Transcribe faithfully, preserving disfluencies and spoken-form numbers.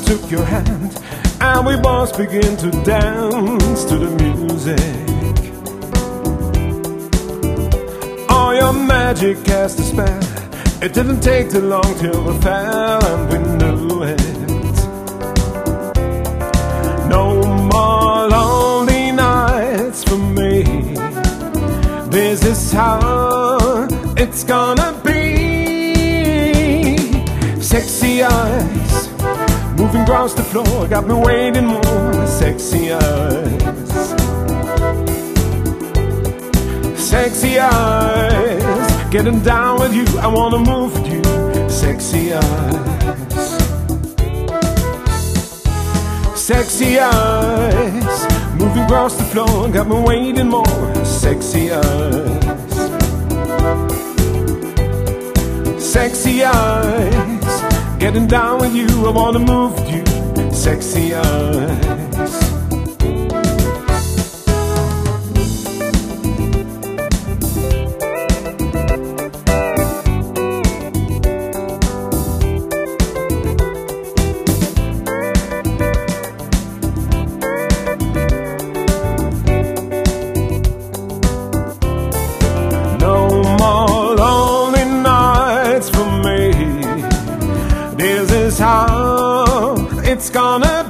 took your hand, and we both began to dance to the music. Oh, your magic cast a spell. It didn't take too long till we fell, and we knew it. No more lonely nights for me. This is how it's gonna be. Sexy eyes moving across the floor got me waiting more. Sexy eyes, sexy eyes, getting down with you, I wanna move with you. Sexy eyes, sexy eyes, moving across the floor got me waiting more. Sexy eyes, sexy eyes, getting down with you, I wanna move with you. Sexy eyes. This is how it's gonna be.